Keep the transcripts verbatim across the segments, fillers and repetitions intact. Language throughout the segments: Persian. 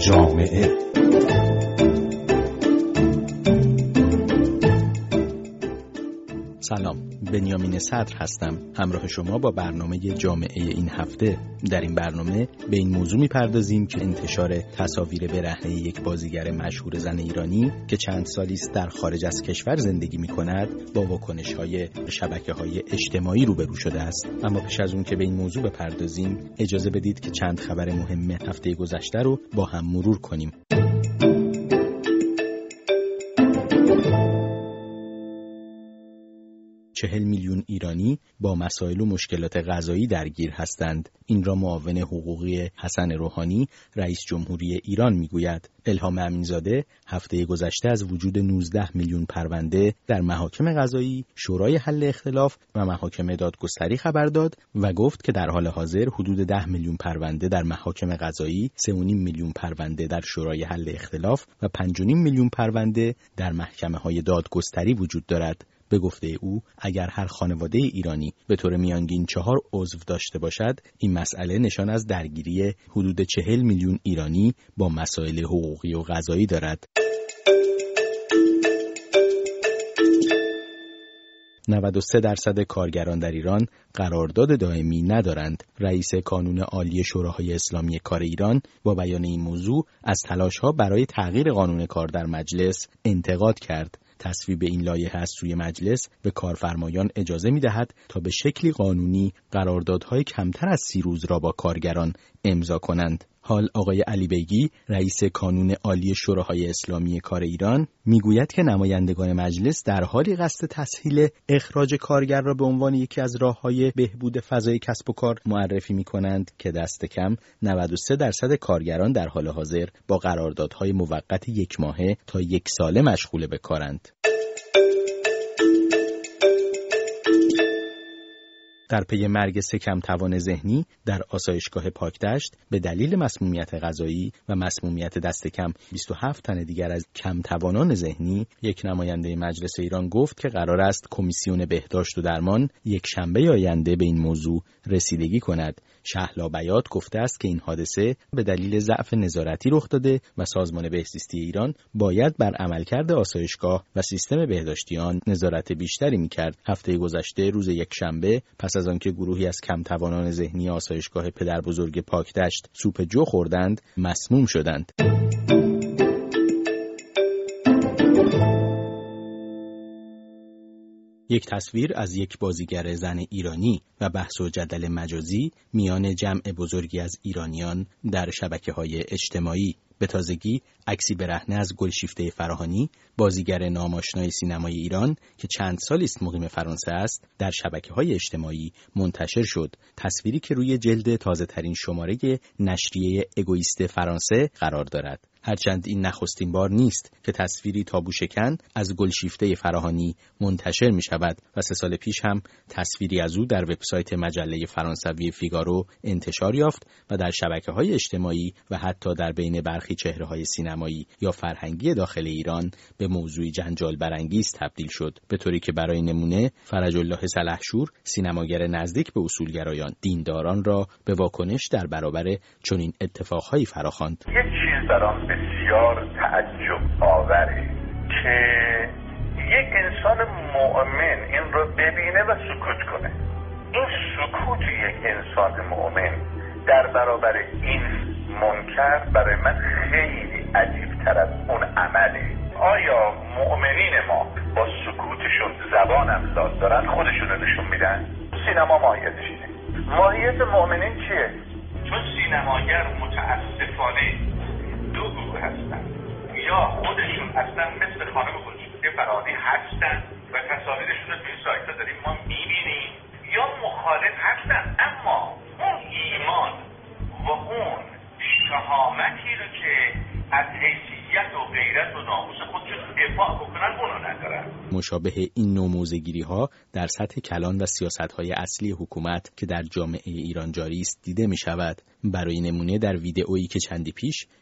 جامعه. سلام، بنیامین صدر هستم. همراه شما با برنامه جامعه این هفته. در این برنامه به این موضوع می‌پردازیم که انتشار تصاویر برهنه یک بازیگر مشهور زن ایرانی که چند سالی است در خارج از کشور زندگی می‌کند با واکنش‌های شبکه‌های اجتماعی روبرو شده است. اما پیش از اون که به این موضوع بپردازیم، اجازه بدید که چند خبر مهم هفته گذشته رو با هم مرور کنیم. چهل میلیون ایرانی با مسائل و مشکلات غذایی درگیر هستند. این را معاون حقوقی حسن روحانی رئیس جمهوری ایران میگوید. الهام امینزاده هفته گذشته از وجود نوزده میلیون پرونده در محاکم قضایی، شورای حل اختلاف و محاکم دادگستری خبر داد و گفت که در حال حاضر حدود ده میلیون پرونده در محاکم قضایی، سه و نیم میلیون پرونده در شورای حل اختلاف و پنج و نیم میلیون پرونده در محکمه‌های دادگستری وجود دارد. به گفته او، اگر هر خانواده ایرانی به طور میانگین چهار عضو داشته باشد، این مسئله نشان از درگیری حدود چهل میلیون ایرانی با مسائل حقوقی و قضایی دارد. نود و سه درصد کارگران در ایران قرارداد دائمی ندارند. رئیس کانون عالی شوراهای اسلامی کار ایران با بیان این موضوع از تلاش‌ها برای تغییر قانون کار در مجلس انتقاد کرد. تصویب این لایحه از سوی مجلس به کارفرمایان اجازه می‌دهد تا به شکلی قانونی قراردادهای کمتر از سی روز را با کارگران امضا کنند. حال آقای علی بیگی رئیس کانون عالی شوراهای اسلامی کار ایران میگوید که نمایندگان مجلس در حالی قصد تسهیل اخراج کارگر را به عنوان یکی از راه‌های بهبود فضای کسب و کار معرفی می‌کنند که دست کم نود و سه درصد کارگران در حال حاضر با قراردادهای موقت یک ماهه تا یک ساله مشغول به کارند. در پی مرگ سه کمتوان ذهنی در آسایشگاه پاکدشت به دلیل مسمومیت غذایی و مسمومیت دست کم بیست و هفت تن دیگر از کمتوانان ذهنی، یک نماینده مجلس ایران گفت که قرار است کمیسیون بهداشت و درمان یک شنبه آینده به این موضوع رسیدگی کند. شهلا بیات گفته است که این حادثه به دلیل ضعف نظارتی رخ داده و سازمان بهزیستی ایران باید بر عملکرد آسایشگاه و سیستم بهداشتی آن نظارت بیشتری می‌کرد. هفته گذشته روز یک شنبه پس از آنکه گروهی از کمتوانان ذهنی آسایشگاه پدربزرگ پاکدشت سوپ جو خوردند، مسموم شدند. یک تصویر از یک بازیگر زن ایرانی و بحث و جدل مجازی میان جمع بزرگی از ایرانیان در شبکه‌های اجتماعی. به تازگی عکسی برهنه از گلشیفته فراهانی، بازیگر ناماشنای سینمای ایران که چند سالی است مقیم فرانسه است، در شبکه‌های اجتماعی منتشر شد. تصویری که روی جلد تازه‌ترین شماره نشریه اگوئیست فرانسه قرار دارد. هرچند این نخستین بار نیست که تصویری تابو شکن از گلشیفته فراهانی منتشر می شود و سه سال پیش هم تصویری از او در وبسایت مجله فرانسوی فیگارو انتشار یافت و در شبکه‌های اجتماعی و حتی در بین برخی چهره‌های سینمایی یا فرهنگی داخل ایران به موضوعی جنجال برانگیز تبدیل شد، به طوری که برای نمونه فرج الله سلحشور، سینماگر نزدیک به اصولگرایان دینداران را به واکنش در برابر چنین اتفاقهایی فراخواند. برام بسیار تعجب آوره که یک انسان مؤمن این رو ببینه و سکوت کنه. این سکوت یک انسان مؤمن در برابر این منکر برای من خیلی عجیب تر از اون عمله. آیا مؤمنین ما با سکوتشون زبان امزاد دارن، خودشون رو نشون میدن؟ سینما ماهیتش اینه. ماهیت مؤمنین چیه؟ چون سینماگر متاسفانه دو گروه هستن، یا خودشون اصلا مثل خانم گلشیفته فراهانی هستن و تصاویرشون رو توی سایت ها داریم ما میبینیم، یا مخالف هستن اما اون ایمان و اون شهامتی رو که از حیثیت و غیرت و ناموس خودشون دفاع بکنن اونو ندارن. مشابه این نوع موضع‌گیری ها در سطح کلان و سیاست های اصلی حکومت که در جامعه ایران جاری است دیده می شود. برای نمونه در ویدئویی که چندی پیش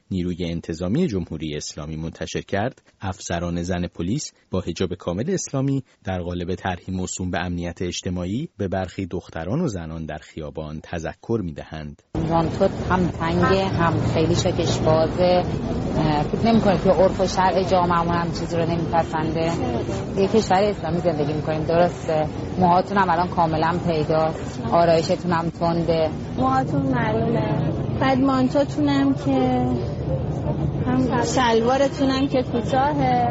نیروی انتظامی جمهوری اسلامی منتشر کرد، افسران زن پلیس با حجاب کامل اسلامی در قالب طرحی موسوم به امنیت اجتماعی به برخی دختران و زنان در خیابان تذکر می‌دهند. وانتو هم تنگه، هم خیلی شکش بازه، فکر نمی‌کنه که عرف و شرع جامعه‌مون هم چیزی رو نمیپسنده. یک کشور اسلامی زندگی می‌کنیم، درسته؟ موهاتون هم الان کاملا پیداست، آرایشتون هم تنده، موهاتون معلومه، بعد مانتوتون هم که هم شلوارتون هم که کوتاهه.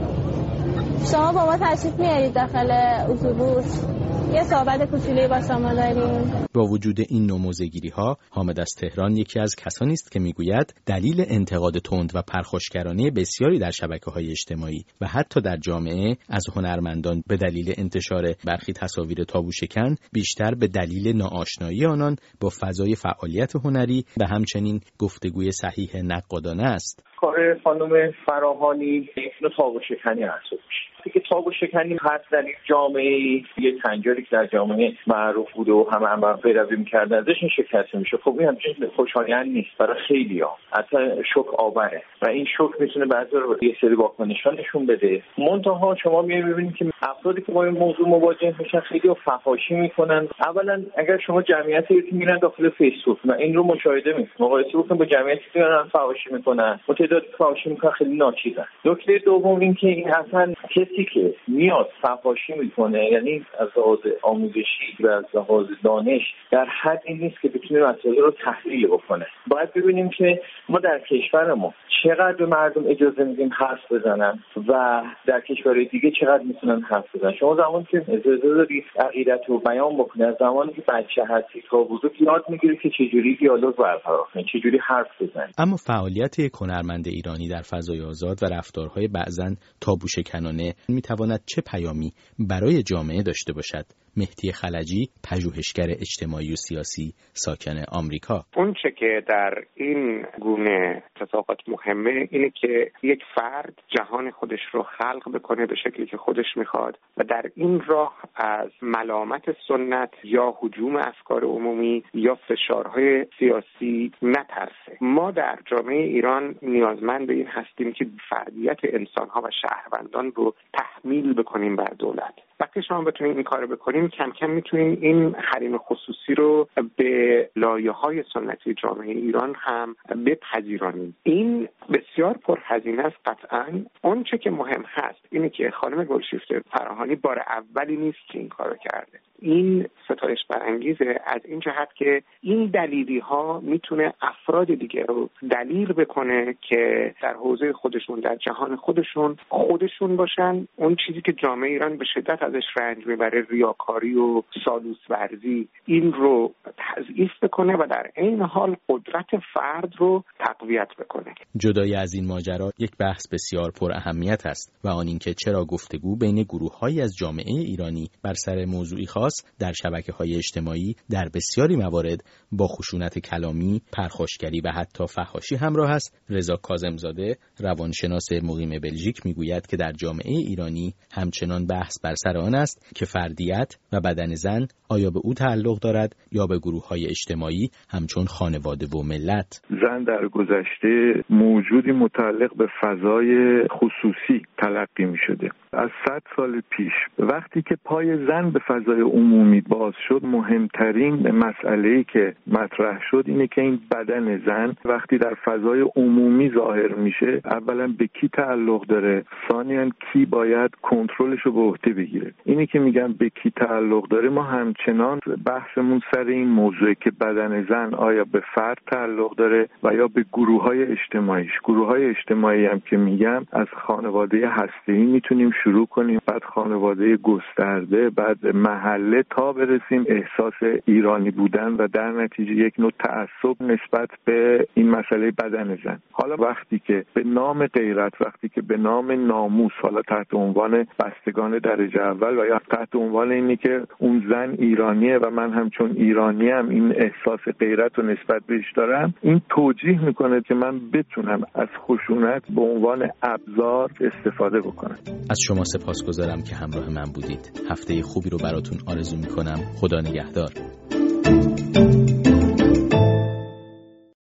شما با ما تشریف میارید داخل اتوبوس، یه صحبت کوچولویی با شما داریم. با وجود این نوع موضع‌گیری‌ها، حامد از تهران یکی از کسانی است که میگوید دلیل انتقاد تند و پرخاشگرانه بسیاری در شبکه‌های اجتماعی و حتی در جامعه از هنرمندان به دلیل انتشار برخی تصاویر تابوشکن بیشتر به دلیل ناآشنایی آنان با فضای فعالیت هنری و همچنین گفتگوی صحیح نقادانه است. کار خانم فراهانی نوع تابوشکنی محسوب میشه. که تابوشکنی هست در یک جامعه، یک خنجری که در جامعه معروف بود و همه هم پیروی می‌کردن ازش این شکست میشه. خب این همچین خوشایند نیست برای خیلی‌ها، حتی شوک آوره و این شوک میتونه بعضی رو یه سری واکنش‌ها نشون بده. منتها شما می‌بینید که افرادی که با این موضوع مواجه میشن خیلی فحاشی میکنن. اولا اگر شما جمعیتی رو میرن داخل فیسبوک و این رو مشاهده میکنید، مقایسه بکنید با جمعیتی که دارن فحاشی میکنن، تعداد فحاشی میکنن خیلی ناچیزن. نکته دوم این که این اصلا کسی که میاد فحاشی میکنه، یعنی از لحاظ آموزشی و از لحاظ دانش در حدی نیست که بتونه مسائل رو تحلیل بکنه. باید ببینیم که ما در کشورمون چقدر به مردم اجازه میدیم حرف بزنن و در کشورهای دیگه چقدر میتونن حرف بزنن. شما زمانی که اجازه داری عقیدت رو بیان بکنی، از زمانی که بچه هستی تا بزرگ یاد میگیری که چجوری دیالوگ برقرار کنی، چجوری حرف بزنی. اما فعالیت یک هنرمند ایرانی در فضای آزاد و رفتارهای بعضاً تابوشکنانه میتواند چه پیامی برای جامعه داشته باشد؟ مهدی خلجی، پژوهشگر اجتماعی و سیاسی ساکن آمریکا: اون چه که در این گونه اتفاقات مهمه اینه که یک فرد جهان خودش رو خلق بکنه به شکلی که خودش میخواد و در این راه از ملامت سنت یا هجوم افکار عمومی یا فشارهای سیاسی نترسه. ما در جامعه ایران نیازمند به این هستیم که فردیت انسانها و شهروندان رو تحمیل بکنیم بر دولت. وقتی شما بتونید این کارو بکنیم، کم کم میتونیم این حریم خصوصی رو به لایه‌های سنتی جامعه ایران هم بپذیرانیم. این بسیار پرهزینه است قطعاً. اون چه که مهم هست اینه که خانم گلشیفته فراهانی بار اولی نیست که این کارو کرده. این ستایش برانگیزه از این جهت که این دلیلی ها میتونه افراد دیگه رو دلیل بکنه که در حوزه خودشون، در جهان خودشون خودشون باشن. اون چیزی که جامعه ایران به شدت ازش رنج میبره، ریاکاری و سالوس ورزی، این رو تضعیف بکنه و در عین حال قدرت فرد رو تقویت بکنه. جدای از این ماجرا یک بحث بسیار پر اهمیت است و آن اینکه چرا گفتگو بین گروه‌هایی از جامعه ایرانی بر سر موضوعی خاص در شبکه‌های اجتماعی در بسیاری موارد با خشونت کلامی، پرخاشگری و حتی فحاشی همراه است. رضا کاظمزاده، روانشناس مقیم بلژیک، میگوید که در جامعه ایرانی همچنان بحث بر سر آن است که فردیت و بدن زن آیا به او تعلق دارد یا به گروه‌های اجتماعی همچون خانواده و ملت. زن در گذشته موجودی متعلق به فضای خصوصی تلقی می‌شده. از صد سال پیش وقتی که پای زن به فضای عمومی باز شد، مهمترین مسئله‌ای که مطرح شد اینه که این بدن زن وقتی در فضای عمومی ظاهر میشه، اولا به کی تعلق داره، ثانیاً کی باید کنترلش رو به عهده بگیره. اینی که میگم به کی تعلق داره، ما همچنان بحثمون سر این موضوعه که بدن زن آیا به فرد تعلق داره و یا به گروه‌های اجتماعیش. گروه‌های اجتماعی هم که میگم از خانواده هسته‌ای میتونیم شروع کنیم، بعد خانواده گسترده، بعد محله، تا برسیم احساس ایرانی بودن و در نتیجه یک نوع تعصب نسبت به این مسئله بدن زن. حالا وقتی که به نام غیرت، وقتی که به نام ناموس، حالا تحت عنوان بستگان درجه اول و یا تحت عنوان اینی که اون زن ایرانیه و من همچون ایرانیم این احساس غیرت رو نسبت بهش دارم، این توجیه میکنه که من بتونم از خشونت به عنوان ابزار استفاده بکنم. از شما سپاسگزارم که همراه من بودید. هفته خوبی رو براتون آرزو میکنم. خدا نگهدار.